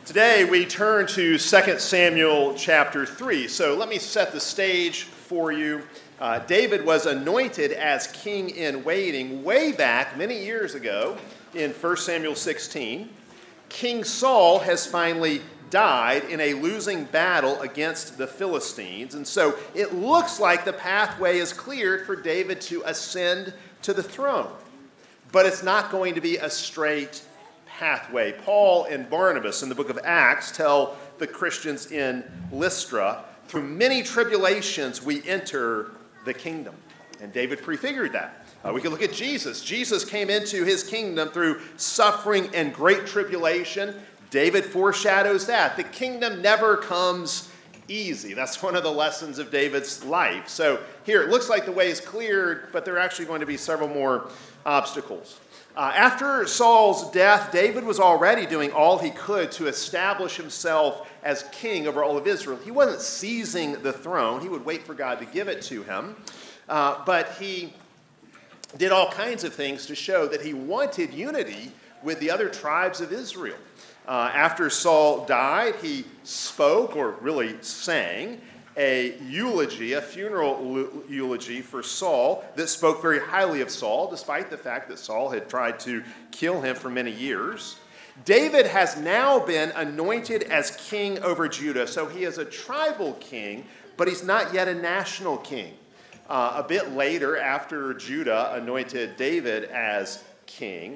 Today we turn to 2 Samuel chapter 3. So let me set the stage for you. David was anointed as king in waiting way back many years ago in 1 Samuel 16. King Saul has finally died in a losing battle against the Philistines. And so it looks like the pathway is cleared for David to ascend to the throne. But it's not going to be a straight pathway. Paul and Barnabas in the book of Acts tell the Christians in Lystra, through many tribulations we enter the kingdom. And David prefigured that. We can look at Jesus. Jesus came into his kingdom through suffering and great tribulation. David foreshadows that. The kingdom never comes easy. That's one of the lessons of David's life. So here, it looks like the way is cleared, but there are actually going to be several more obstacles. After Saul's death, David was already doing all he could to establish himself as king over all of Israel. He wasn't seizing the throne. He would wait for God to give it to him. But he did all kinds of things to show that he wanted unity with the other tribes of Israel. After Saul died, he spoke, or really sang, a eulogy, a funeral eulogy for Saul that spoke very highly of Saul, despite the fact that Saul had tried to kill him for many years. David has now been anointed as king over Judah, so he is a tribal king, but he's not yet a national king. A bit later, after Judah anointed David as king,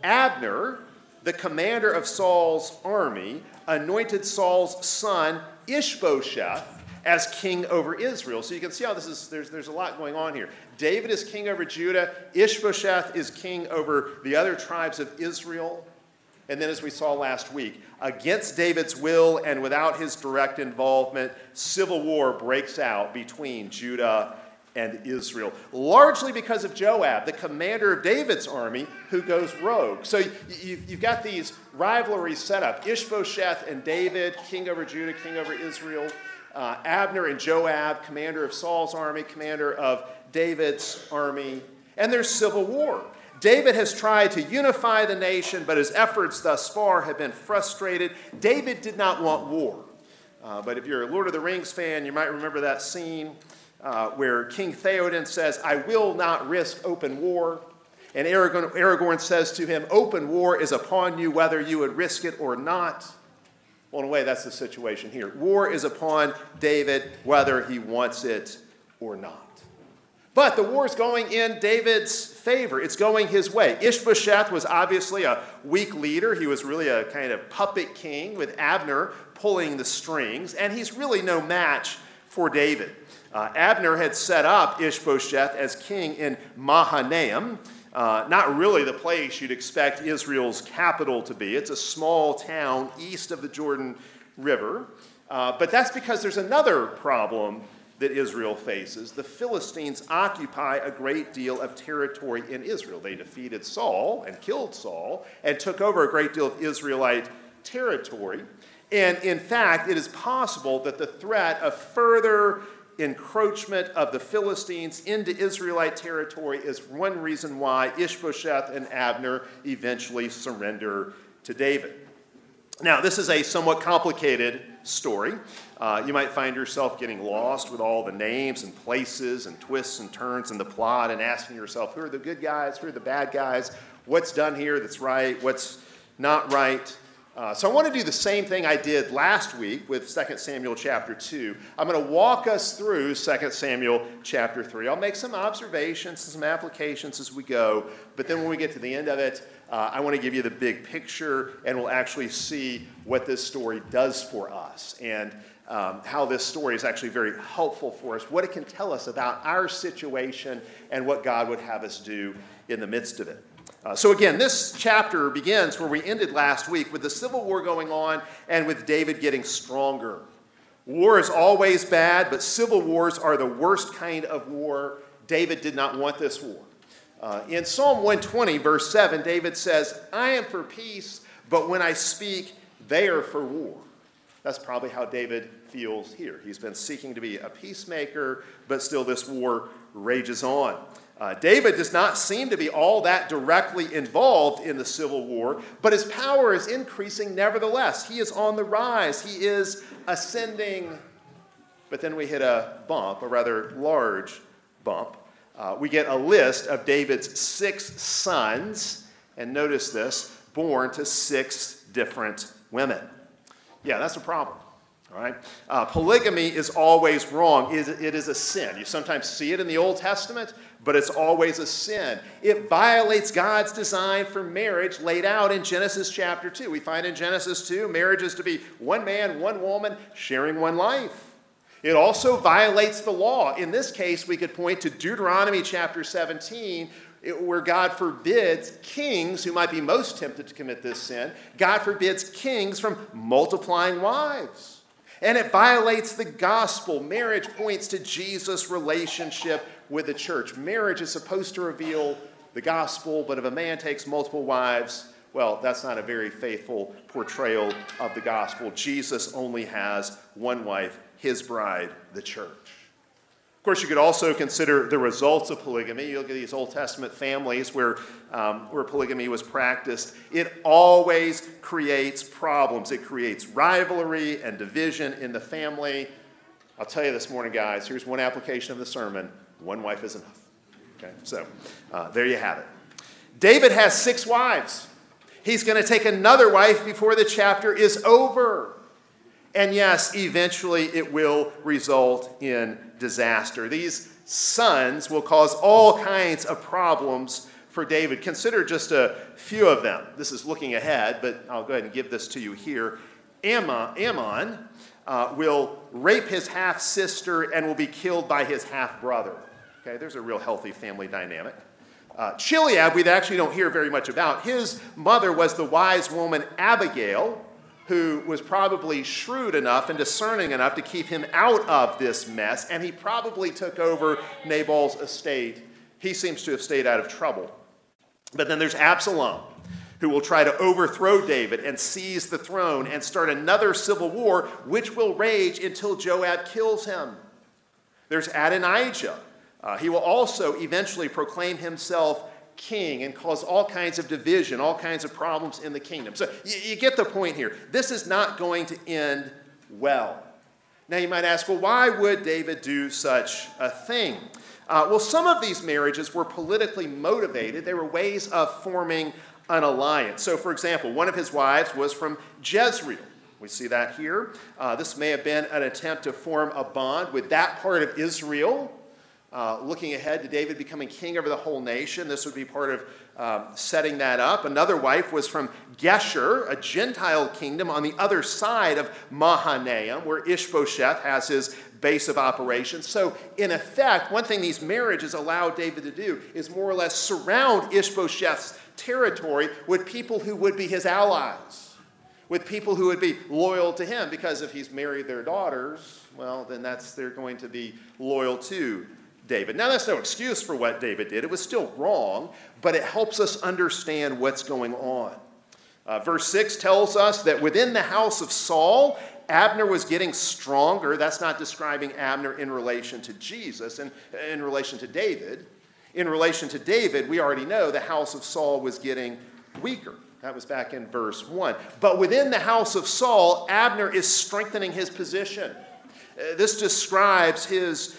Abner, the commander of Saul's army, anointed Saul's son Ishbosheth as king over Israel. So you can see how this is, there's a lot going on here. David is king over Judah. Ishbosheth is king over the other tribes of Israel. And then, as we saw last week, against David's will and without his direct involvement, civil war breaks out between Judah and Israel, largely because of Joab, the commander of David's army, who goes rogue. So you've got these rivalries set up. Ishbosheth and David, king over Judah, king over Israel. Abner and Joab, commander of Saul's army, commander of David's army. And there's civil war. David has tried to unify the nation, but his efforts thus far have been frustrated. David did not want war. But if you're a Lord of the Rings fan, you might remember that scene where King Theoden says, "I will not risk open war." And Aragorn says to him, "Open war is upon you whether you would risk it or not." Well, in a way, that's the situation here. War is upon David whether he wants it or not. But the war is going in David's favor. It's going his way. Ishbosheth was obviously a weak leader. He was really a kind of puppet king with Abner pulling the strings, and he's really no match for David. Abner had set up Ishbosheth as king in Mahanaim, not really the place you'd expect Israel's capital to be. It's a small town east of the Jordan River. But that's because there's another problem that Israel faces. The Philistines occupy a great deal of territory in Israel. They defeated Saul and killed Saul and took over a great deal of Israelite territory. And in fact, it is possible that the threat of further encroachment of the Philistines into Israelite territory is one reason why Ishbosheth and Abner eventually surrender to David. Now, this is a somewhat complicated story. You might find yourself getting lost with all the names and places and twists and turns in the plot and asking yourself, who are the good guys, who are the bad guys, what's done here that's right, what's not right. So I want to do the same thing I did last week with 2 Samuel chapter 2. I'm going to walk us through 2 Samuel chapter 3. I'll make some observations and some applications as we go, but then when we get to the end of it, I want to give you the big picture, and we'll actually see what this story does for us and how this story is actually very helpful for us, what it can tell us about our situation and what God would have us do in the midst of it. So again, this chapter begins where we ended last week with the civil war going on and with David getting stronger. War is always bad, but civil wars are the worst kind of war. David did not want this war. In Psalm 120, verse 7, David says, "I am for peace, but when I speak, they are for war." That's probably how David feels here. He's been seeking to be a peacemaker, but still this war rages on. David does not seem to be all that directly involved in the civil war, but his power is increasing nevertheless. He is on the rise. He is ascending. But then we hit a bump, a rather large bump. We get a list of David's 6 sons, and notice this, born to 6 different women. Yeah, that's a problem. All right? Polygamy is always wrong. It is a sin. You sometimes see it in the Old Testament, but it's always a sin. It violates God's design for marriage laid out in Genesis chapter 2. We find in Genesis 2, marriage is to be one man, one woman, sharing one life. It also violates the law. In this case, we could point to Deuteronomy chapter 17, where God forbids kings, who might be most tempted to commit this sin, God forbids kings from multiplying wives. And it violates the gospel. Marriage points to Jesus' relationship with the church. Marriage is supposed to reveal the gospel, but if a man takes multiple wives, well, that's not a very faithful portrayal of the gospel. Jesus only has one wife, his bride, the church. Of course, you could also consider the results of polygamy. You look at these Old Testament families where polygamy was practiced. It always creates problems. It creates rivalry and division in the family. I'll tell you this morning, guys, here's one application of the sermon. One wife is enough. Okay, so there you have it. David has 6 wives. He's going to take another wife before the chapter is over. And yes, eventually it will result in disaster. These sons will cause all kinds of problems for David. Consider just a few of them. This is looking ahead, but I'll go ahead and give this to you here. Ammon will rape his half-sister and will be killed by his half-brother. Okay, there's a real healthy family dynamic. Chileab, we actually don't hear very much about. His mother was the wise woman Abigail, who was probably shrewd enough and discerning enough to keep him out of this mess, and he probably took over Nabal's estate. He seems to have stayed out of trouble. But then there's Absalom, who will try to overthrow David and seize the throne and start another civil war, which will rage until Joab kills him. There's Adonijah. He will also eventually proclaim himself king and cause all kinds of division, all kinds of problems in the kingdom. So you get the point here. This is not going to end well. Now you might ask, well, why would David do such a thing? Well, some of these marriages were politically motivated. They were ways of forming an alliance. So, for example, one of his wives was from Jezreel. We see that here. This may have been an attempt to form a bond with that part of Israel. Looking ahead to David becoming king over the whole nation, this would be part of setting that up. Another wife was from Geshur, a Gentile kingdom on the other side of Mahanaim, where Ishbosheth has his base of operations. So, in effect, one thing these marriages allowed David to do is more or less surround Ishbosheth's territory with people who would be his allies, with people who would be loyal to him, because if he's married their daughters, well, then they're going to be loyal to David. Now, that's no excuse for what David did. It was still wrong, but it helps us understand what's going on. Verse 6 tells us that within the house of Saul, Abner was getting stronger. That's not describing Abner in relation to Jesus and in relation to David. In relation to David, we already know the house of Saul was getting weaker. That was back in verse 1. But within the house of Saul, Abner is strengthening his position. This describes his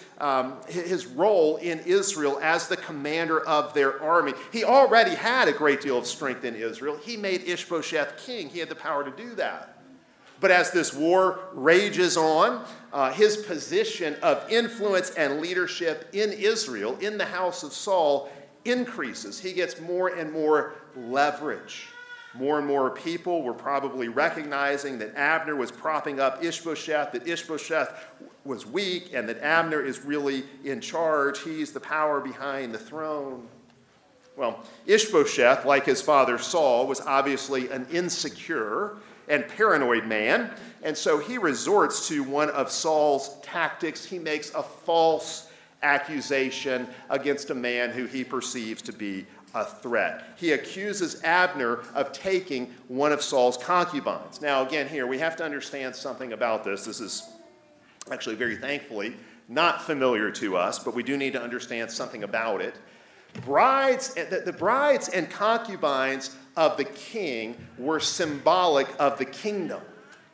role in Israel as the commander of their army. He already had a great deal of strength in Israel. He made Ishbosheth king. He had the power to do that. But as this war rages on, his position of influence and leadership in Israel, in the house of Saul, increases. He gets more and more leverage. More and more people were probably recognizing that Abner was propping up Ishbosheth, that Ishbosheth was weak, and that Abner is really in charge. He's the power behind the throne. Well, Ishbosheth, like his father Saul, was obviously an insecure and paranoid man, and so he resorts to one of Saul's tactics. He makes a false accusation against a man who he perceives to be a threat. He accuses Abner of taking one of Saul's concubines. Now, again, here, we have to understand something about this. This is actually, very thankfully, not familiar to us, but we do need to understand something about it. The brides and concubines of the king were symbolic of the kingdom.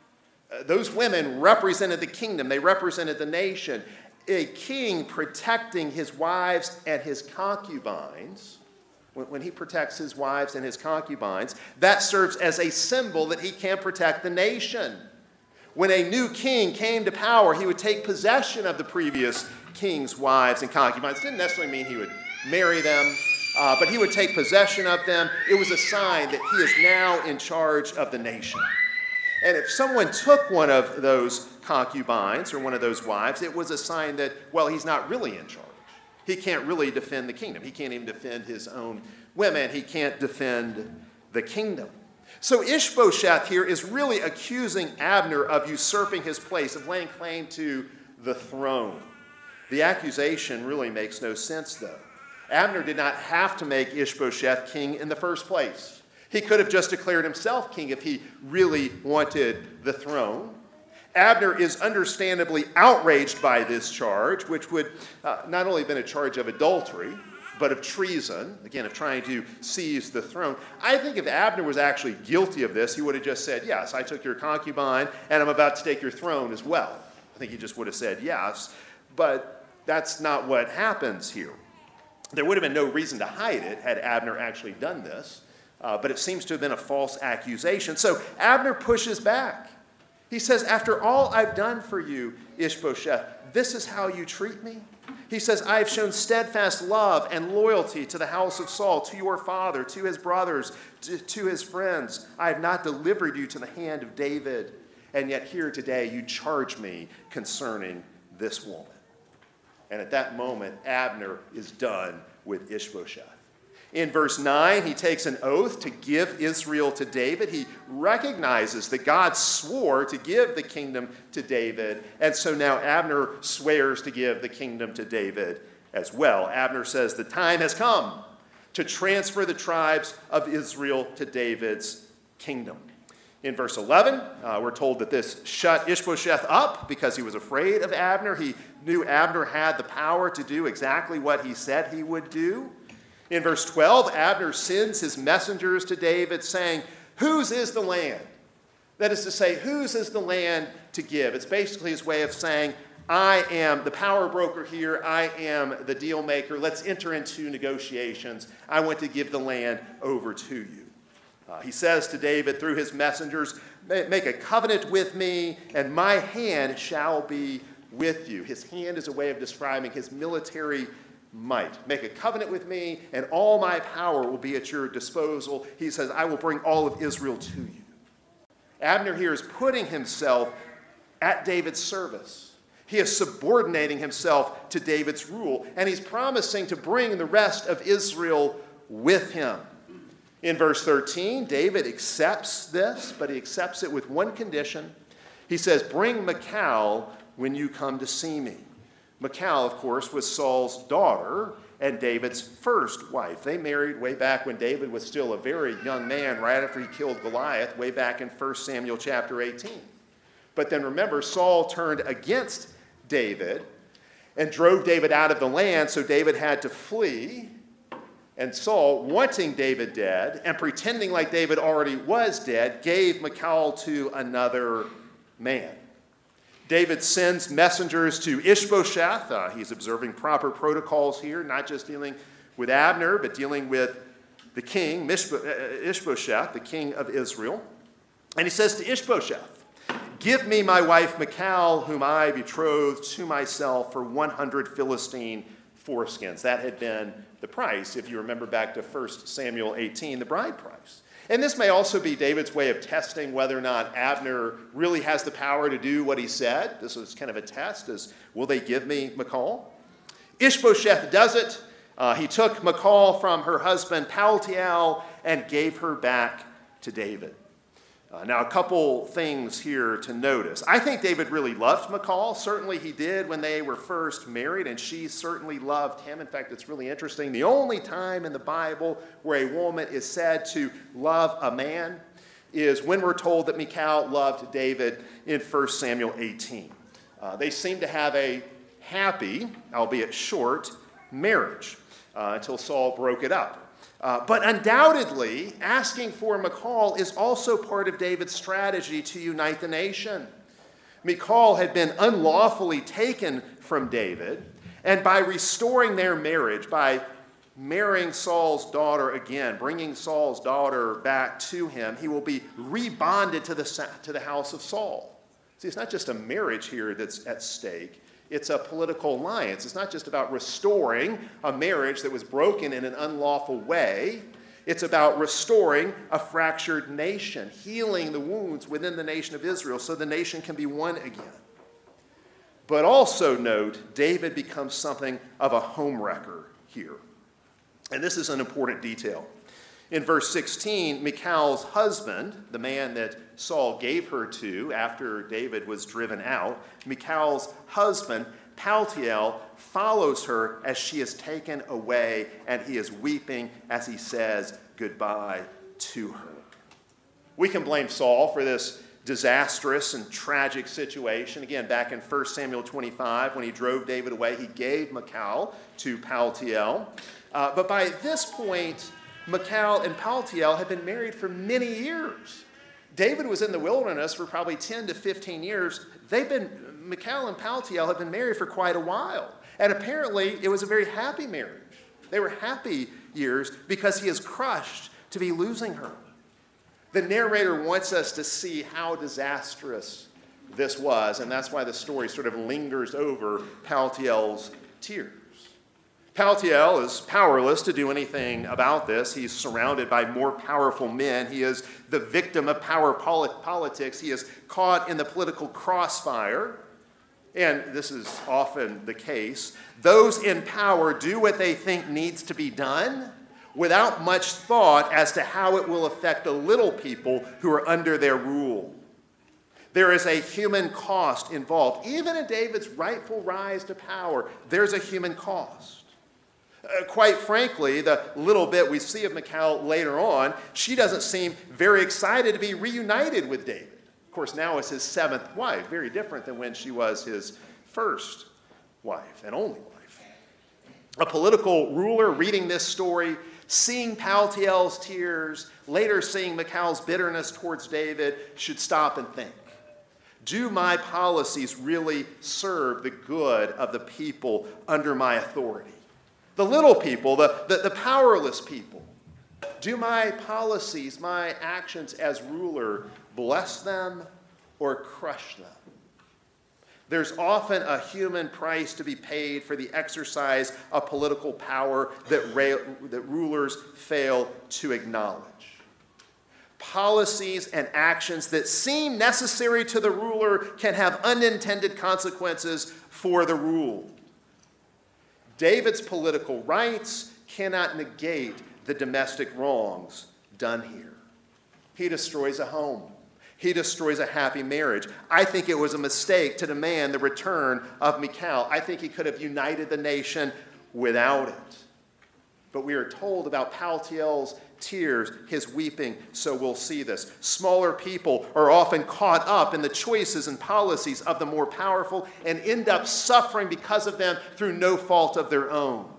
Those women represented the kingdom. They represented the nation. A king protecting his wives and his concubines, when he protects his wives and his concubines, that serves as a symbol that he can protect the nation. When a new king came to power, he would take possession of the previous king's wives and concubines. It didn't necessarily mean he would marry them, but he would take possession of them. It was a sign that he is now in charge of the nation. And if someone took one of those concubines or one of those wives, it was a sign that, well, he's not really in charge. He can't really defend the kingdom. He can't even defend his own women. He can't defend the kingdom. So Ishbosheth here is really accusing Abner of usurping his place, of laying claim to the throne. The accusation really makes no sense, though. Abner did not have to make Ishbosheth king in the first place. He could have just declared himself king if he really wanted the throne. Abner is understandably outraged by this charge, which would not only have been a charge of adultery, but of treason, again, of trying to seize the throne. I think if Abner was actually guilty of this, he would have just said, yes, I took your concubine, and I'm about to take your throne as well. I think he just would have said yes, but that's not what happens here. There would have been no reason to hide it had Abner actually done this. But it seems to have been a false accusation. So Abner pushes back. He says, after all I've done for you, Ishbosheth, this is how you treat me? He says, I have shown steadfast love and loyalty to the house of Saul, to your father, to his brothers, to his friends. I have not delivered you to the hand of David. And yet here today you charge me concerning this woman. And at that moment, Abner is done with Ishbosheth. In verse 9, he takes an oath to give Israel to David. He recognizes that God swore to give the kingdom to David, and so now Abner swears to give the kingdom to David as well. Abner says, the time has come to transfer the tribes of Israel to David's kingdom. In verse 11, we're told that this shut Ishbosheth up because he was afraid of Abner. He knew Abner had the power to do exactly what he said he would do. In verse 12, Abner sends his messengers to David saying, whose is the land? That is to say, whose is the land to give? It's basically his way of saying, I am the power broker here. I am the deal maker. Let's enter into negotiations. I want to give the land over to you. He says to David through his messengers, make a covenant with me, and my hand shall be with you. His hand is a way of describing his military might. Make a covenant with me, and all my power will be at your disposal. He says, I will bring all of Israel to you. Abner here is putting himself at David's service. He is subordinating himself to David's rule, and he's promising to bring the rest of Israel with him. In verse 13, David accepts this, but he accepts it with one condition. He says, bring Michal when you come to see me. Michal, of course, was Saul's daughter and David's first wife. They married way back when David was still a very young man, right after he killed Goliath, way back in 1 Samuel chapter 18. But then remember, Saul turned against David and drove David out of the land, so David had to flee. And Saul, wanting David dead and pretending like David already was dead, gave Michal to another man. David sends messengers to Ishbosheth. He's observing proper protocols here, not just dealing with Abner, but dealing with the king, Ishbosheth, the king of Israel. And he says to Ishbosheth, give me my wife Michal, whom I betrothed to myself for 100 Philistine foreskins. That had been the price, if you remember back to 1 Samuel 18, the bride price. And this may also be David's way of testing whether or not Abner really has the power to do what he said. This was kind of a test, as will they give me Michal? Ishbosheth does it. He took Michal from her husband Paltiel and gave her back to David. Now, a couple things here to notice. I think David really loved Michal. Certainly he did when they were first married, and she certainly loved him. In fact, it's really interesting. The only time in the Bible where a woman is said to love a man is when we're told that Michal loved David in 1 Samuel 18. They seem to have a happy, albeit short, marriage. until Saul broke it up. But undoubtedly, asking for Michal is also part of David's strategy to unite the nation. Michal had been unlawfully taken from David, and by restoring their marriage, by marrying Saul's daughter again, bringing Saul's daughter back to him, he will be rebonded to the house of Saul. See, it's not just a marriage here that's at stake. It's a political alliance. It's not just about restoring a marriage that was broken in an unlawful way. It's about restoring a fractured nation, healing the wounds within the nation of Israel so the nation can be one again. But also note, David becomes something of a homewrecker here. And this is an important detail. In verse 16, Michal's husband, the man that Saul gave her to after David was driven out, Michal's husband, Paltiel, follows her as she is taken away, and he is weeping as he says goodbye to her. We can blame Saul for this disastrous and tragic situation. Again, back in 1 Samuel 25, when he drove David away, he gave Michal to Paltiel. But by this point, Michal and Paltiel had been married for many years. David was in the wilderness for probably 10 to 15 years. Michal and Paltiel had been married for quite a while. And apparently, it was a very happy marriage. They were happy years because he is crushed to be losing her. The narrator wants us to see how disastrous this was, and that's why the story sort of lingers over Paltiel's tears. Paltiel is powerless to do anything about this. He's surrounded by more powerful men. He is the victim of power politics. He is caught in the political crossfire. And this is often the case. Those in power do what they think needs to be done without much thought as to how it will affect the little people who are under their rule. There is a human cost involved. Even in David's rightful rise to power, there's a human cost. Quite frankly, the little bit we see of Michal later on, she doesn't seem very excited to be reunited with David. Of course, now it's his seventh wife, very different than when she was his first wife and only wife. A political ruler reading this story, seeing Paltiel's tears, later seeing Michal's bitterness towards David, should stop and think. Do my policies really serve the good of the people under my authority? The little people, the powerless people. Do my policies, my actions as ruler, bless them or crush them? There's often a human price to be paid for the exercise of political power that rulers fail to acknowledge. Policies and actions that seem necessary to the ruler can have unintended consequences for the ruled. David's political rights cannot negate the domestic wrongs done here. He destroys a home. He destroys a happy marriage. I think it was a mistake to demand the return of Michal. I think he could have united the nation without it. But we are told about Paltiel's tears, his weeping, so we'll see this. Smaller people are often caught up in the choices and policies of the more powerful and end up suffering because of them through no fault of their own.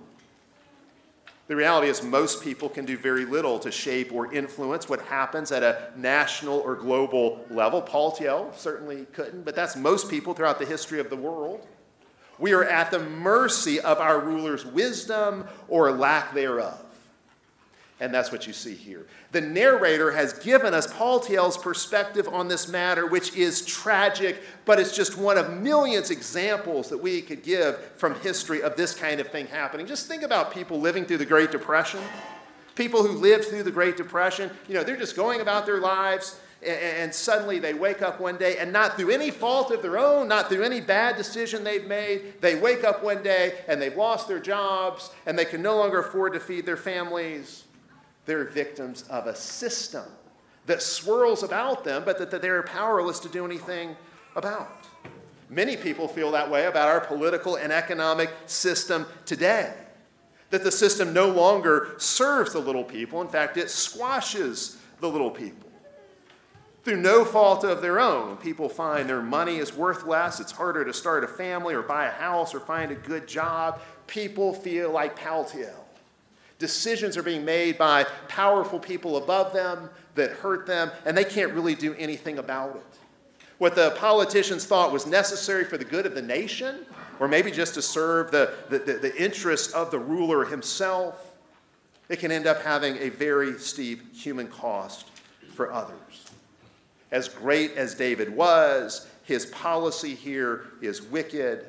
The reality is most people can do very little to shape or influence what happens at a national or global level. Paltiel certainly couldn't, but that's most people throughout the history of the world. We are at the mercy of our rulers' wisdom or lack thereof. And that's what you see here. The narrator has given us Paltiel's perspective on this matter, which is tragic, but it's just one of millions of examples that we could give from history of this kind of thing happening. Just think about people living through the Great Depression. People who lived through the Great Depression, they're just going about their lives, and suddenly they wake up one day, and not through any fault of their own, not through any bad decision they've made, they wake up one day and they've lost their jobs, and they can no longer afford to feed their families. They're victims of a system that swirls about them, but that they're powerless to do anything about. Many people feel that way about our political and economic system today, that the system no longer serves the little people. In fact, it squashes the little people. Through no fault of their own, people find their money is worth less. It's harder to start a family or buy a house or find a good job. People feel like Paltiel. Decisions are being made by powerful people above them that hurt them, and they can't really do anything about it. What the politicians thought was necessary for the good of the nation, or maybe just to serve the interests of the ruler himself, it can end up having a very steep human cost for others. As great as David was, his policy here is wicked.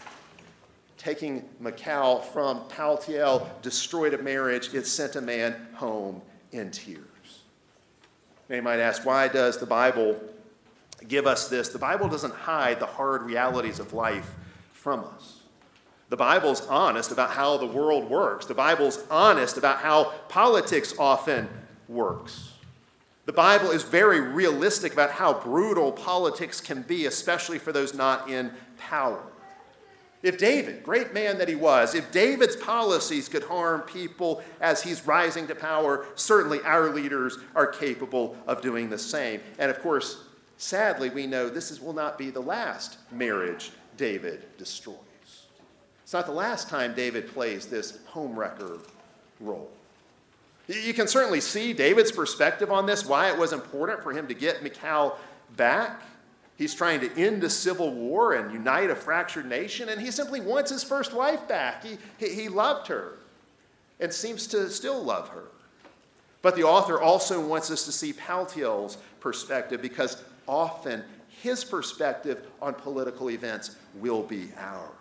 Taking Michal from Paltiel destroyed a marriage. It sent a man home in tears. Now you might ask, why does the Bible give us this? The Bible doesn't hide the hard realities of life from us. The Bible's honest about how the world works. The Bible's honest about how politics often works. The Bible is very realistic about how brutal politics can be, especially for those not in power. If David, great man that he was, if David's policies could harm people as he's rising to power, certainly our leaders are capable of doing the same. And of course, sadly, we know this will not be the last marriage David destroys. It's not the last time David plays this homewrecker role. You can certainly see David's perspective on this, why it was important for him to get Michal back. He's trying to end the civil war and unite a fractured nation, and he simply wants his first wife back. He loved her and seems to still love her. But the author also wants us to see Paltiel's perspective, because often his perspective on political events will be ours.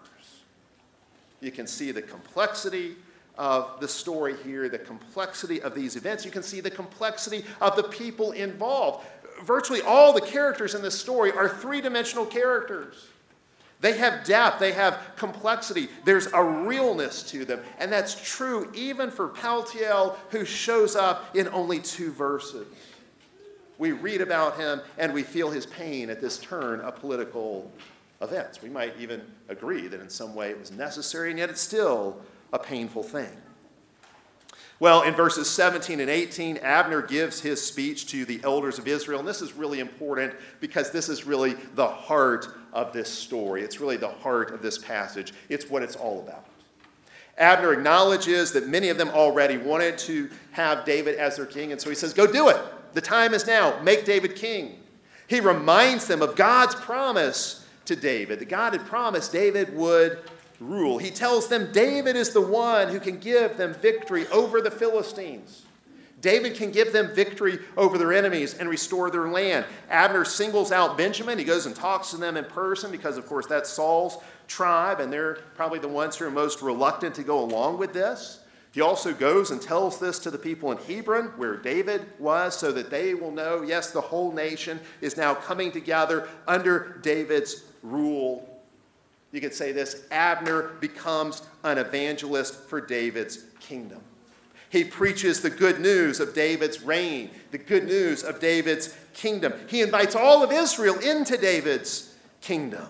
You can see the complexity of the story here, the complexity of these events. You can see the complexity of the people involved. Virtually all the characters in this story are three-dimensional characters. They have depth, they have complexity, there's a realness to them, and that's true even for Paltiel, who shows up in only 2 verses. We read about him and we feel his pain at this turn of political events. We might even agree that in some way it was necessary, and yet it's still a painful thing. Well, in verses 17 and 18, Abner gives his speech to the elders of Israel, and this is really important because this is really the heart of this story. It's really the heart of this passage. It's what it's all about. Abner acknowledges that many of them already wanted to have David as their king, and so he says, go do it. The time is now. Make David king. He reminds them of God's promise to David, that God had promised David would rule. He tells them David is the one who can give them victory over the Philistines. David can give them victory over their enemies and restore their land. Abner singles out Benjamin. He goes and talks to them in person because, of course, that's Saul's tribe, and they're probably the ones who are most reluctant to go along with this. He also goes and tells this to the people in Hebron, where David was, so that they will know, yes, the whole nation is now coming together under David's rule. You could say this: Abner becomes an evangelist for David's kingdom. He preaches the good news of David's reign, the good news of David's kingdom. He invites all of Israel into David's kingdom.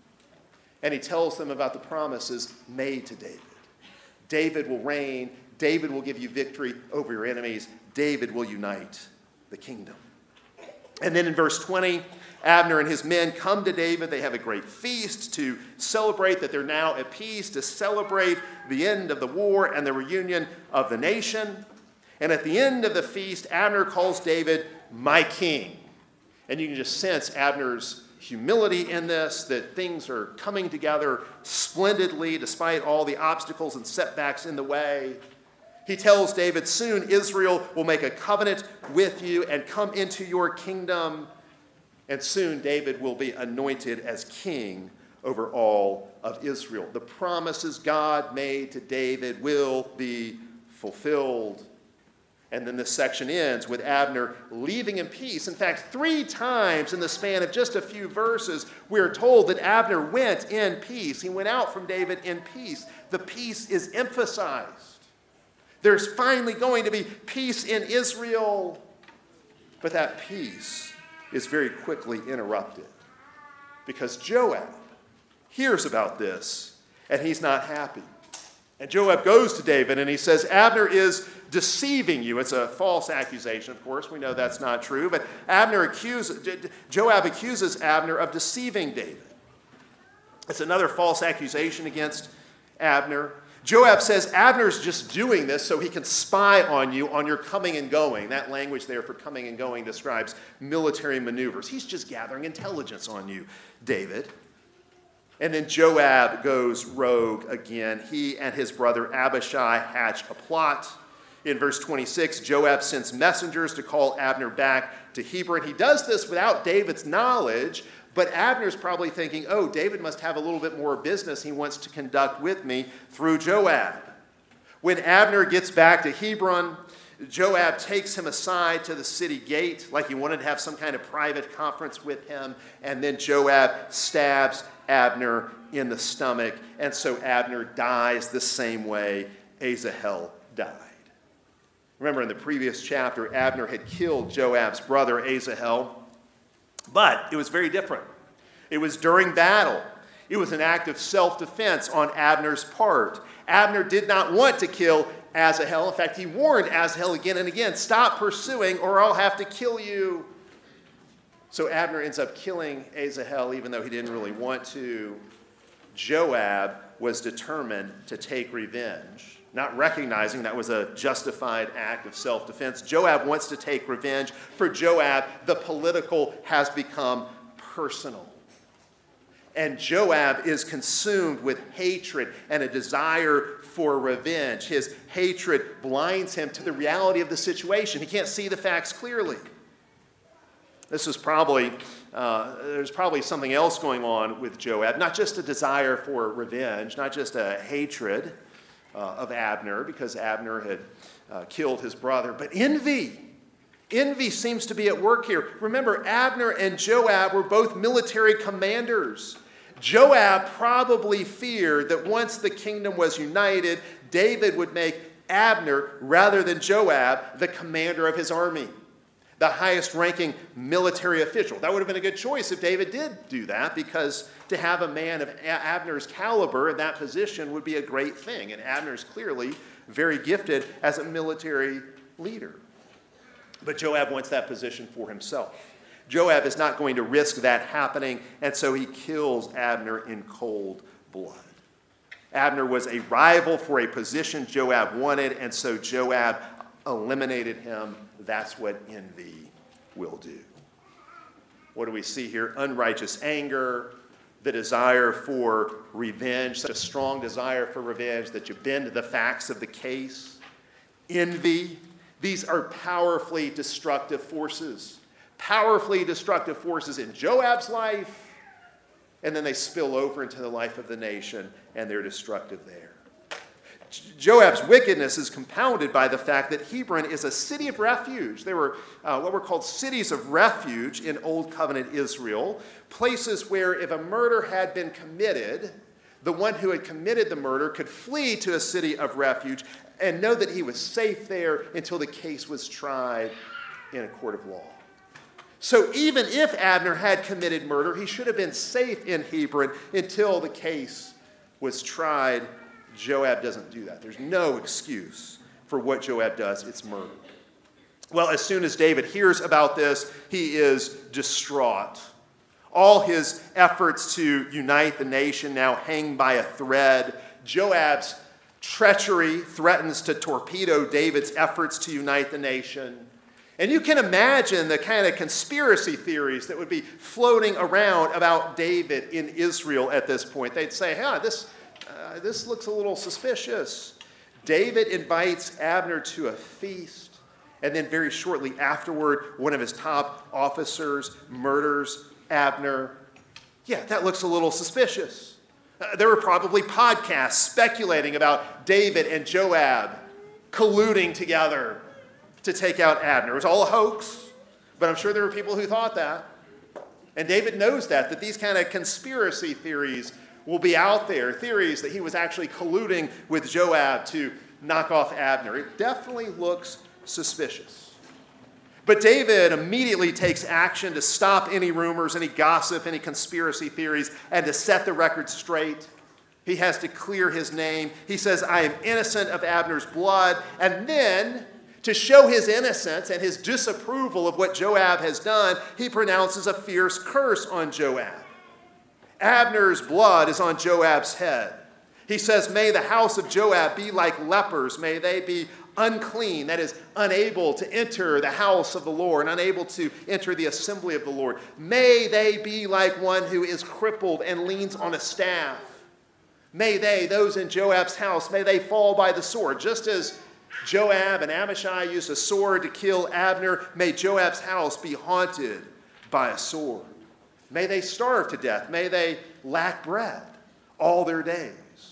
And he tells them about the promises made to David. David will reign. David will give you victory over your enemies. David will unite the kingdom. And then in verse 20, Abner and his men come to David. They have a great feast to celebrate that they're now at peace, to celebrate the end of the war and the reunion of the nation. And at the end of the feast, Abner calls David my king. And you can just sense Abner's humility in this, that things are coming together splendidly despite all the obstacles and setbacks in the way. He tells David, soon Israel will make a covenant with you and come into your kingdom. And soon David will be anointed as king over all of Israel. The promises God made to David will be fulfilled. And then this section ends with Abner leaving in peace. In fact, 3 times in the span of just a few verses, we are told that Abner went in peace. He went out from David in peace. The peace is emphasized. There's finally going to be peace in Israel. But that peace is very quickly interrupted because Joab hears about this and he's not happy. And Joab goes to David and he says, Abner is deceiving you. It's a false accusation, of course. We know that's not true. But Joab accuses Abner of deceiving David. It's another false accusation against Abner. Joab says Abner's just doing this so he can spy on you on your coming and going. That language there for coming and going describes military maneuvers. He's just gathering intelligence on you, David. And then Joab goes rogue again. He and his brother Abishai hatch a plot. In verse 26, Joab sends messengers to call Abner back to Hebron. He does this without David's knowledge, but Abner's probably thinking, oh, David must have a little bit more business he wants to conduct with me through Joab. When Abner gets back to Hebron, Joab takes him aside to the city gate, like he wanted to have some kind of private conference with him, and then Joab stabs Abner in the stomach, and so Abner dies the same way Asahel died. Remember, in the previous chapter, Abner had killed Joab's brother Asahel, but it was very different. It was during battle. It was an act of self-defense on Abner's part. Abner did not want to kill Asahel. In fact, he warned Asahel again and again, stop pursuing or I'll have to kill you. So Abner ends up killing Asahel even though he didn't really want to. Joab was determined to take revenge, not recognizing that was a justified act of self-defense. Joab wants to take revenge. For Joab, the political has become personal. And Joab is consumed with hatred and a desire for revenge. His hatred blinds him to the reality of the situation. He can't see the facts clearly. This is probably, there's probably something else going on with Joab, not just a desire for revenge, not just a hatred of Abner because Abner had killed his brother, but envy. Envy seems to be at work here. Remember, Abner and Joab were both military commanders. Joab probably feared that once the kingdom was united, David would make Abner, rather than Joab, the commander of his army, the highest-ranking military official. That would have been a good choice if David did do that, because to have a man of Abner's caliber in that position would be a great thing. And Abner's clearly very gifted as a military leader. But Joab wants that position for himself. Joab is not going to risk that happening, and so he kills Abner in cold blood. Abner was a rival for a position Joab wanted, and so Joab eliminated him. That's what envy will do. What do we see here? Unrighteous anger, the desire for revenge, such a strong desire for revenge that you bend the facts of the case. Envy, these are powerfully destructive forces. Powerfully destructive forces in Joab's life, and then they spill over into the life of the nation, and they're destructive there. Joab's wickedness is compounded by the fact that Hebron is a city of refuge. There were what were called cities of refuge in Old Covenant Israel, places where if a murder had been committed, the one who had committed the murder could flee to a city of refuge and know that he was safe there until the case was tried in a court of law. So even if Abner had committed murder, he should have been safe in Hebron until the case was tried. Joab doesn't do that. There's no excuse for what Joab does. It's murder. Well, as soon as David hears about this, he is distraught. All his efforts to unite the nation now hang by a thread. Joab's treachery threatens to torpedo David's efforts to unite the nation. And you can imagine the kind of conspiracy theories that would be floating around about David in Israel at this point. They'd say, this looks a little suspicious. David invites Abner to a feast, and then very shortly afterward, one of his top officers murders Abner. Yeah, that looks a little suspicious. There were probably podcasts speculating about David and Joab colluding together to take out Abner. It was all a hoax, but I'm sure there were people who thought that. And David knows that these kind of conspiracy theories will be out there, theories that he was actually colluding with Joab to knock off Abner. It definitely looks suspicious. But David immediately takes action to stop any rumors, any gossip, any conspiracy theories, and to set the record straight. He has to clear his name. He says, I am innocent of Abner's blood. And then, to show his innocence and his disapproval of what Joab has done, he pronounces a fierce curse on Joab. Abner's blood is on Joab's head. He says, may the house of Joab be like lepers. May they be unclean, that is, unable to enter the house of the Lord, unable to enter the assembly of the Lord. May they be like one who is crippled and leans on a staff. May they, those in Joab's house, may they fall by the sword. Just as Joab and Abishai used a sword to kill Abner, may Joab's house be haunted by a sword. May they starve to death. May they lack bread all their days.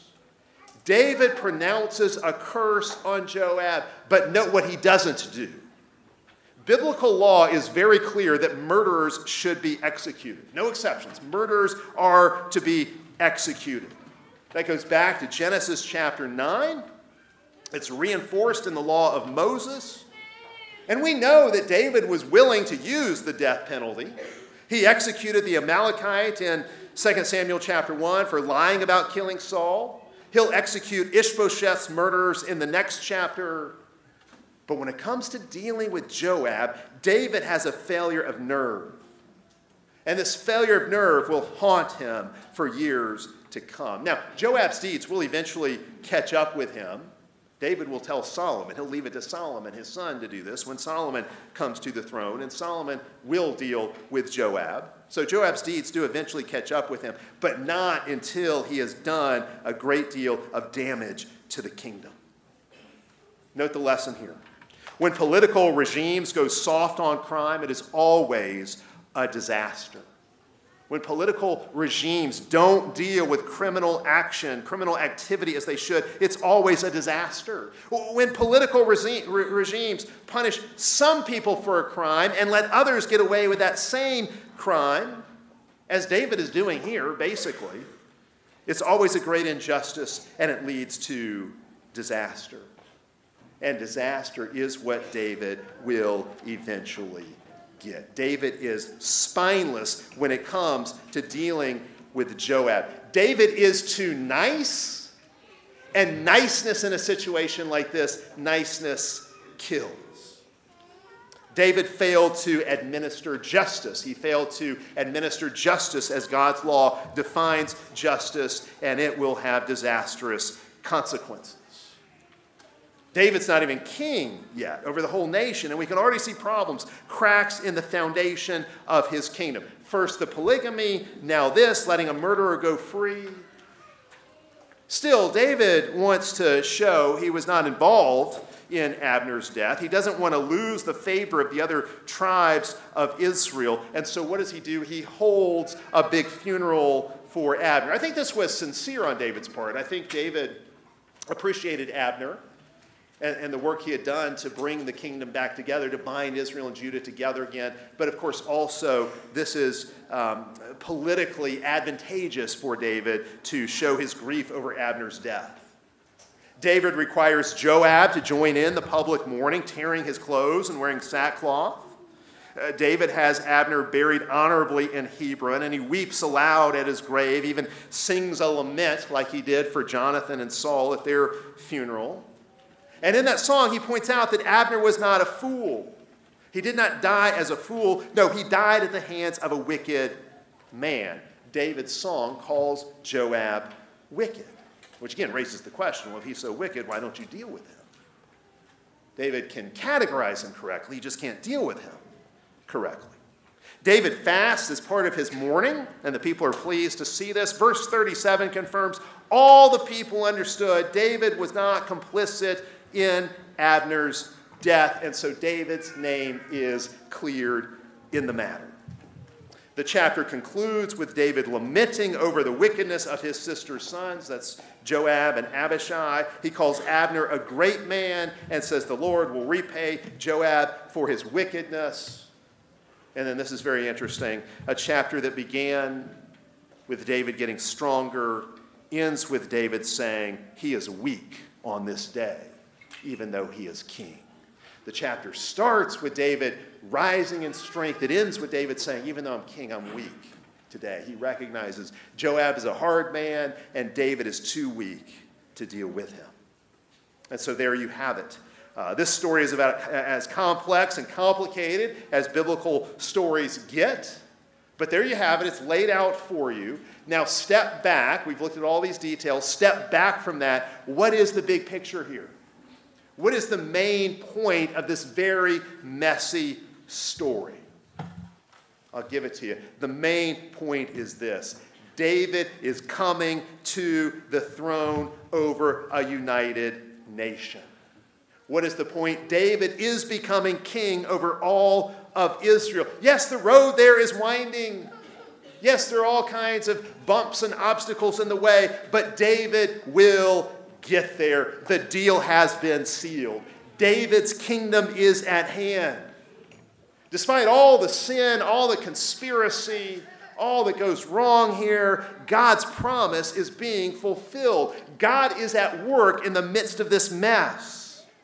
David pronounces a curse on Joab, but note what he doesn't do. Biblical law is very clear that murderers should be executed. No exceptions. Murderers are to be executed. That goes back to Genesis chapter 9. It's reinforced in the law of Moses. And we know that David was willing to use the death penalty. He executed the Amalekite in 2 Samuel chapter 1 for lying about killing Saul. He'll execute Ishbosheth's murderers in the next chapter. But when it comes to dealing with Joab, David has a failure of nerve. And this failure of nerve will haunt him for years to come. Now, Joab's deeds will eventually catch up with him. David will tell Solomon. He'll leave it to Solomon, his son, to do this when Solomon comes to the throne. And Solomon will deal with Joab. So Joab's deeds do eventually catch up with him, but not until he has done a great deal of damage to the kingdom. Note the lesson here. When political regimes go soft on crime, it is always a disaster. When political regimes don't deal with criminal action, criminal activity as they should, it's always a disaster. When political regimes punish some people for a crime and let others get away with that same crime, as David is doing here, basically, it's always a great injustice and it leads to disaster. And disaster is what David will eventually get. David is spineless when it comes to dealing with Joab. David is too nice, and niceness in a situation like this, niceness kills. David failed to administer justice. He failed to administer justice as God's law defines justice, and it will have disastrous consequences. David's not even king yet over the whole nation, and we can already see problems, cracks in the foundation of his kingdom. First the polygamy, now this, letting a murderer go free. Still, David wants to show he was not involved in Abner's death. He doesn't want to lose the favor of the other tribes of Israel, and so what does he do? He holds a big funeral for Abner. I think this was sincere on David's part. I think David appreciated Abner and the work he had done to bring the kingdom back together, to bind Israel and Judah together again. But of course, also, this is politically advantageous for David to show his grief over Abner's death. David requires Joab to join in the public mourning, tearing his clothes and wearing sackcloth. David has Abner buried honorably in Hebron, and he weeps aloud at his grave, even sings a lament like he did for Jonathan and Saul at their funeral. And in that song, he points out that Abner was not a fool. He did not die as a fool. No, he died at the hands of a wicked man. David's song calls Joab wicked, which again raises the question, well, if he's so wicked, why don't you deal with him? David can categorize him correctly, he just can't deal with him correctly. David fasts as part of his mourning, and the people are pleased to see this. Verse 37 confirms all the people understood David was not complicit in Abner's death, and so David's name is cleared in the matter. The chapter concludes with David lamenting over the wickedness of his sister's sons. That's Joab and Abishai. He calls Abner a great man and says the Lord will repay Joab for his wickedness. And then this is very interesting. A chapter that began with David getting stronger ends with David saying he is weak on this day, even though he is king. The chapter starts with David rising in strength. It ends with David saying, even though I'm king, I'm weak today. He recognizes Joab is a hard man and David is too weak to deal with him. And so there you have it. This story is about as complex and complicated as biblical stories get. But there you have it. It's laid out for you. Now step back. We've looked at all these details. Step back from that. What is the big picture here? What is the main point of this very messy story? I'll give it to you. The main point is this. David is coming to the throne over a united nation. What is the point? David is becoming king over all of Israel. Yes, the road there is winding. Yes, there are all kinds of bumps and obstacles in the way, but David will get there. The deal has been sealed. David's kingdom is at hand. Despite all the sin, all the conspiracy, all that goes wrong here, God's promise is being fulfilled. God is at work in the midst of this mess.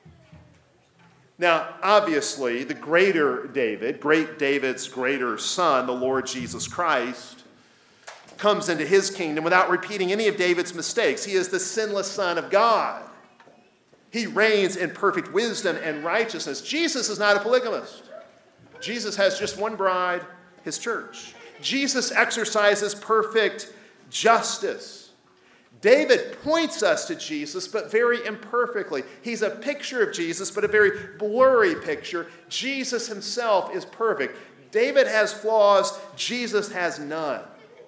Now, obviously, the greater David, great David's greater son, the Lord Jesus Christ, comes into his kingdom without repeating any of David's mistakes. He is the sinless Son of God. He reigns in perfect wisdom and righteousness. Jesus is not a polygamist. Jesus has just one bride, his church. Jesus exercises perfect justice. David points us to Jesus, but very imperfectly. He's a picture of Jesus, but a very blurry picture. Jesus himself is perfect. David has flaws. Jesus has none.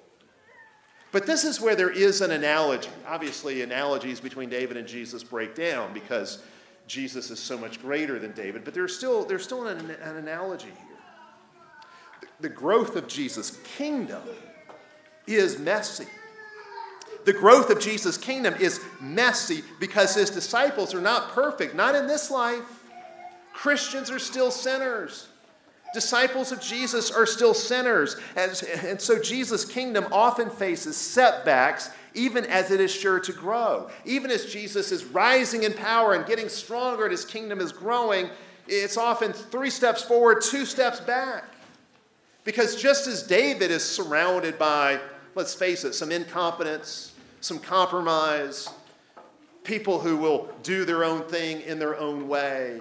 But this is where there is an analogy. Obviously, analogies between David and Jesus break down because Jesus is so much greater than David. But there's still an analogy here. The growth of Jesus' kingdom is messy. The growth of Jesus' kingdom is messy because his disciples are not perfect, not in this life. Christians are still sinners. Disciples of Jesus are still sinners. And so Jesus' kingdom often faces setbacks, even as it is sure to grow. Even as Jesus is rising in power and getting stronger and his kingdom is growing, it's often 3 steps forward, 2 steps back. Because just as David is surrounded by, let's face it, some incompetence, some compromise, people who will do their own thing in their own way.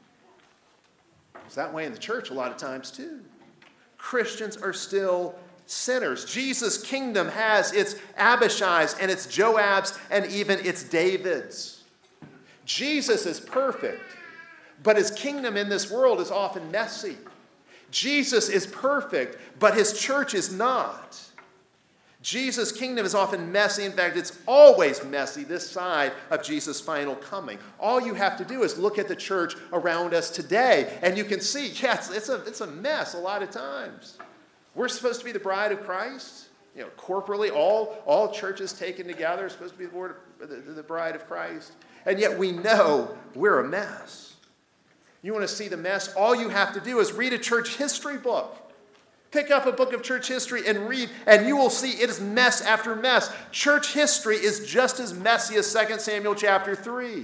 It's that way in the church a lot of times too. Christians are still sinners. Jesus' kingdom has its Abishais and its Joabs and even its Davids. Jesus is perfect, but his kingdom in this world is often messy. Jesus is perfect, but his church is not. Jesus' kingdom is often messy. In fact, it's always messy this side of Jesus' final coming. All you have to do is look at the church around us today, and you can see, yes, it's a mess a lot of times. We're supposed to be the bride of Christ. You know, corporately, all churches taken together are supposed to be the bride of Christ. And yet we know we're a mess. You want to see the mess? All you have to do is read a church history book. Pick up a book of church history and read, and you will see it is mess after mess. Church history is just as messy as 2 Samuel chapter 3.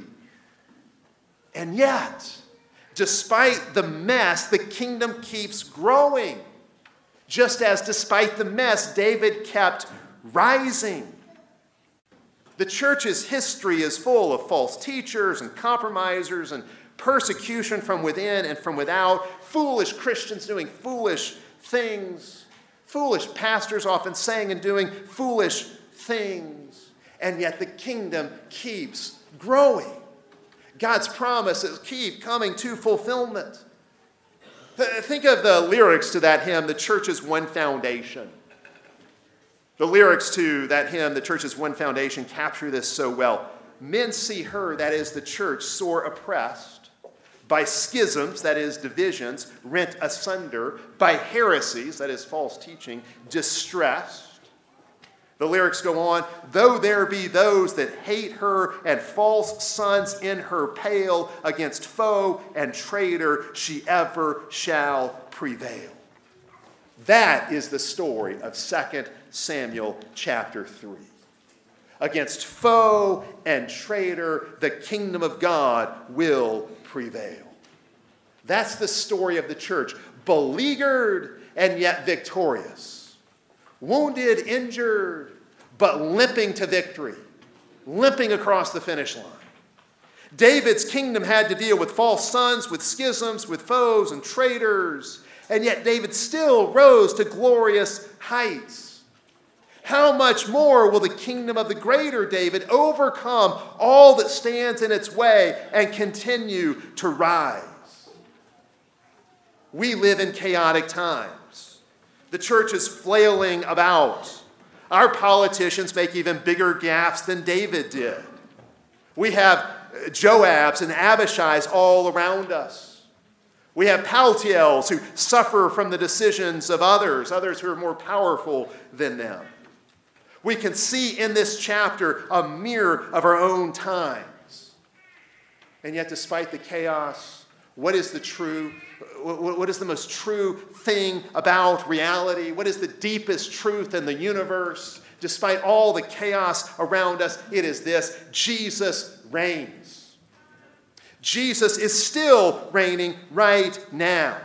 And yet, despite the mess, the kingdom keeps growing. Just as despite the mess, David kept rising. The church's history is full of false teachers and compromisers and persecution from within and from without, foolish Christians doing foolish things, foolish pastors often saying and doing foolish things, and yet the kingdom keeps growing. God's promises keep coming to fulfillment. Think of the lyrics to that hymn, The Church's One Foundation. The lyrics to that hymn, The Church's One Foundation, capture this so well. Men see her, that is the church, sore oppressed, by schisms, that is divisions, rent asunder, by heresies, that is false teaching, distressed. The lyrics go on, though there be those that hate her and false sons in her pale, against foe and traitor she ever shall prevail. That is the story of 2 Samuel chapter 3. Against foe and traitor, the kingdom of God will prevail. That's the story of the church, beleaguered and yet victorious. Wounded, injured, but limping to victory, limping across the finish line. David's kingdom had to deal with false sons, with schisms, with foes and traitors. And yet David still rose to glorious heights. How much more will the kingdom of the greater David overcome all that stands in its way and continue to rise? We live in chaotic times. The church is flailing about. Our politicians make even bigger gaffes than David did. We have Joabs and Abishais all around us. We have Paltiels who suffer from the decisions of others who are more powerful than them. We can see in this chapter a mirror of our own times. And yet, despite the chaos, what is the most true thing about reality? What is the deepest truth in the universe? Despite all the chaos around us, it is this: Jesus reigns. Jesus is still reigning right now.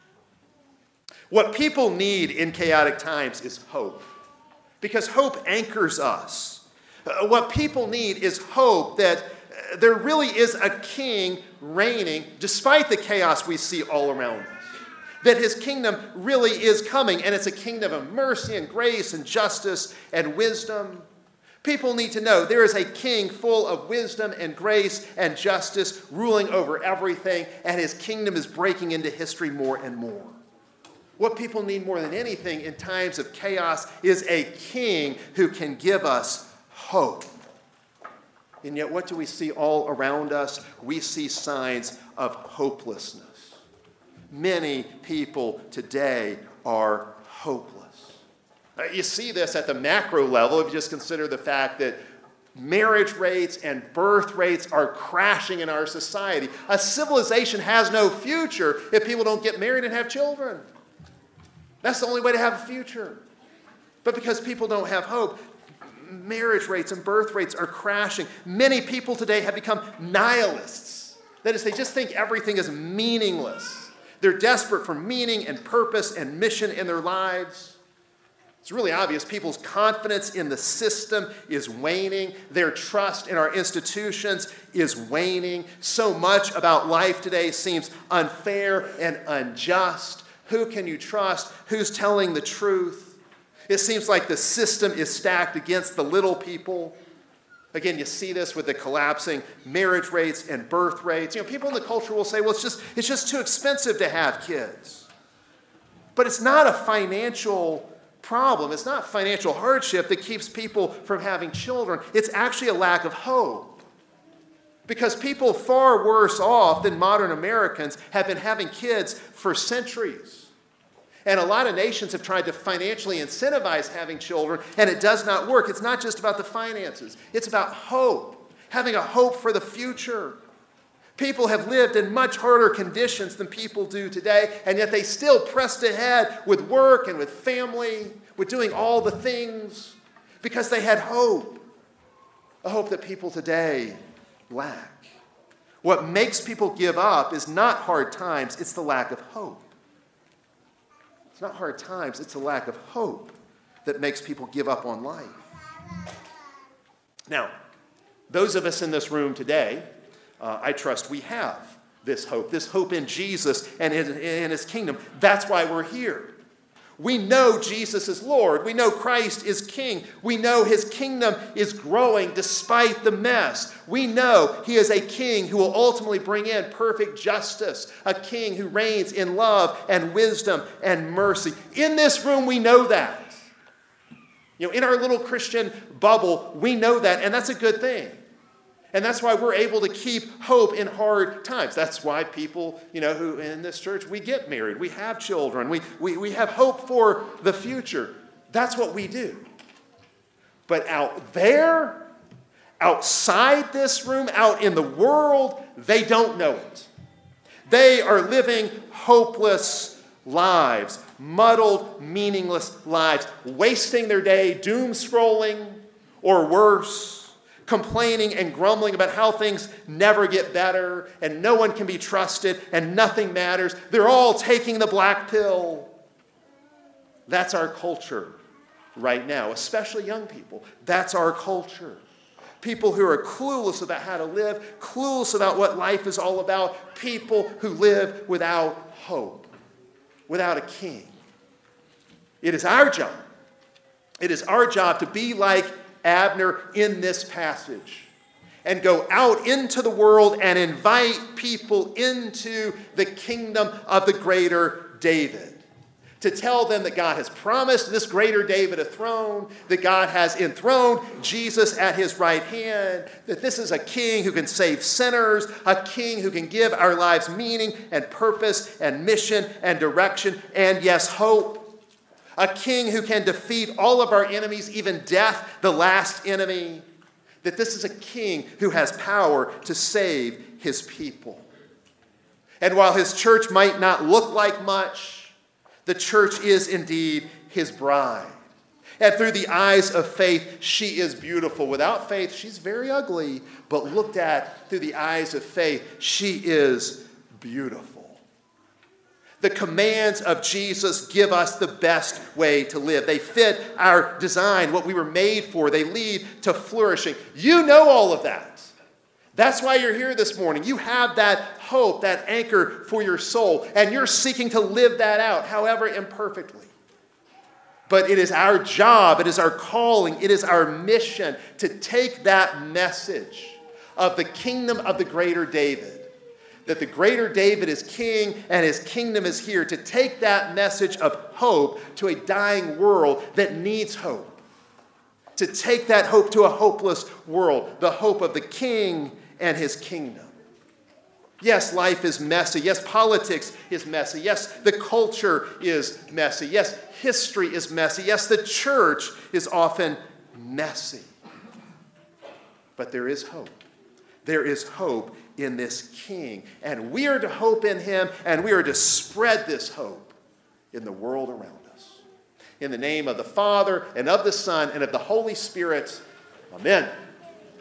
What people need in chaotic times is hope, because hope anchors us. What people need is hope that there really is a king reigning despite the chaos we see all around us. That his kingdom really is coming, and it's a kingdom of mercy and grace and justice and wisdom. People need to know there is a king full of wisdom and grace and justice ruling over everything, and his kingdom is breaking into history more and more. What people need more than anything in times of chaos is a king who can give us hope. And yet, what do we see all around us? We see signs of hopelessness. Many people today are hopeless. You see this at the macro level if you just consider the fact that marriage rates and birth rates are crashing in our society. A civilization has no future if people don't get married and have children. That's the only way to have a future. But because people don't have hope, marriage rates and birth rates are crashing. Many people today have become nihilists. That is, they just think everything is meaningless. They're desperate for meaning and purpose and mission in their lives. It's really obvious. People's confidence in the system is waning. Their trust in our institutions is waning. So much about life today seems unfair and unjust. Who can you trust? Who's telling the truth? It seems like the system is stacked against the little people. Again, you see this with the collapsing marriage rates and birth rates. People in the culture will say, well, it's just too expensive to have kids. But it's not a financial problem. It's not financial hardship that keeps people from having children. It's actually a lack of hope. Because people far worse off than modern Americans have been having kids for centuries. And a lot of nations have tried to financially incentivize having children, and it does not work. It's not just about the finances. It's about hope, having a hope for the future. People have lived in much harder conditions than people do today, and yet they still pressed ahead with work and with family, with doing all the things, because they had hope, a hope that people today lack. What makes people give up is not hard times, it's the lack of hope. It's not hard times, it's a lack of hope that makes people give up on life. Now, those of us in this room today, I trust we have this hope in Jesus and in his kingdom. That's why we're here. We know Jesus is Lord. We know Christ is King. We know his kingdom is growing despite the mess. We know he is a king who will ultimately bring in perfect justice, a king who reigns in love and wisdom and mercy. In this room, we know that. In our little Christian bubble, we know that, and that's a good thing. And that's why we're able to keep hope in hard times. That's why people, who in this church, we get married, we have children, we have hope for the future. That's what we do. But out there, outside this room, out in the world, they don't know it. They are living hopeless lives, muddled, meaningless lives, wasting their day doom scrolling or worse, complaining and grumbling about how things never get better and no one can be trusted and nothing matters. They're all taking the black pill. That's our culture right now, especially young people. That's our culture. People who are clueless about how to live, clueless about what life is all about, people who live without hope. without a king. It is our job. It is our job to be like Abner in this passage and go out into the world and invite people into the kingdom of the greater David. To tell them that God has promised this greater David a throne, that God has enthroned Jesus at his right hand, that this is a king who can save sinners, a king who can give our lives meaning and purpose and mission and direction and, yes, hope. A king who can defeat all of our enemies, even death, the last enemy. That this is a king who has power to save his people. And while his church might not look like much, the church is indeed his bride. And through the eyes of faith, she is beautiful. Without faith, she's very ugly. But looked at through the eyes of faith, she is beautiful. The commands of Jesus give us the best way to live. They fit our design, what we were made for. They lead to flourishing. You know all of that. That's why you're here this morning. You have that hope, that anchor for your soul, and you're seeking to live that out, however imperfectly. But it is our job, it is our calling, it is our mission to take that message of the kingdom of the greater David, that the greater David is king and his kingdom is here, to take that message of hope to a dying world that needs hope. To take that hope to a hopeless world, the hope of the king and his kingdom. Yes, life is messy. Yes, politics is messy. Yes, the culture is messy. Yes, history is messy. Yes, the church is often messy. But there is hope. There is hope in this king. And we are to hope in him, and we are to spread this hope in the world around us. In the name of the Father, and of the Son, and of the Holy Spirit, amen.